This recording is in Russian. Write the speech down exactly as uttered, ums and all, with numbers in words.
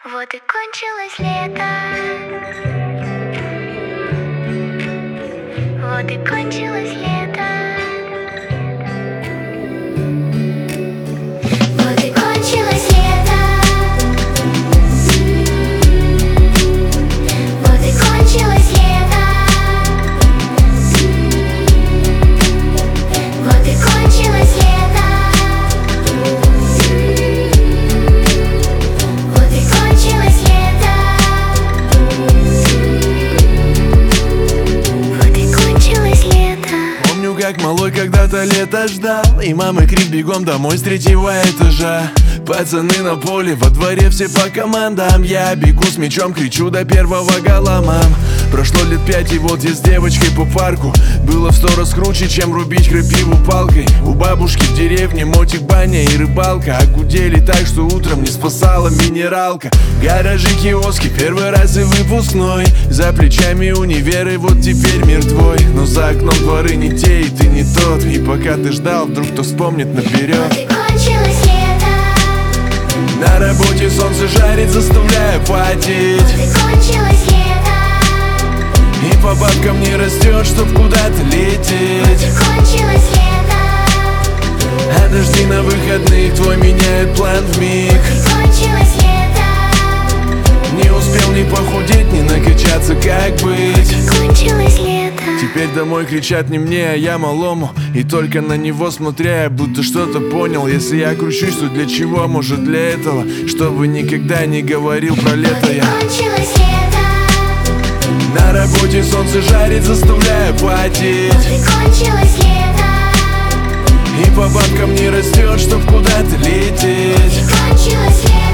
Вот и кончилось лето. Вот и кончилось лето. Вот и кончилось лето. Вот и кончилось лето. Вот и кончилось лето. Вот и кончилось лето. Вот и кончилось лето. Помню, как малой когда-то лето ждал, и мамы крик бегом домой с третьего этажа. Пацаны на поле, во дворе все по командам. Я бегу с мячом, кричу до первого гола, мам. Прошло лет пять, и вот я с девочкой по парку. Было в сто раз круче, чем рубить крапиву палкой. У бабушки в деревне мотик, баня и рыбалка. А гудели так, что утром не спасала минералка. Гаражи, киоски, первый раз и выпускной. За плечами универ, и вот теперь мир твой. Но за окном дворы не те, и ты не тот. И пока ты ждал, вдруг кто вспомнит наперед. Вот и кончилось лето. На работе солнце жарит, заставляя потеть. Вот и кончилось лето. И по бабкам не растет, чтоб куда-то Вот лететь. и кончилось лето. А дожди на выходных твой меняет план вмиг. Вот и кончилось лето. Не успел ни похудеть, ни накачаться, как быть. Вот и кончилось лето. Теперь домой кричат не мне, а я малому. И только на него смотря, я будто что-то понял. Если я кручусь, то для чего? Может для этого, чтобы никогда не говорил про лето Вот и я. кончилось лето. На работе солнце жарит, заставляя потеть. Вот и кончилось лето. И по бабкам не растет, чтоб куда-то Вот лететь. и кончилось лето.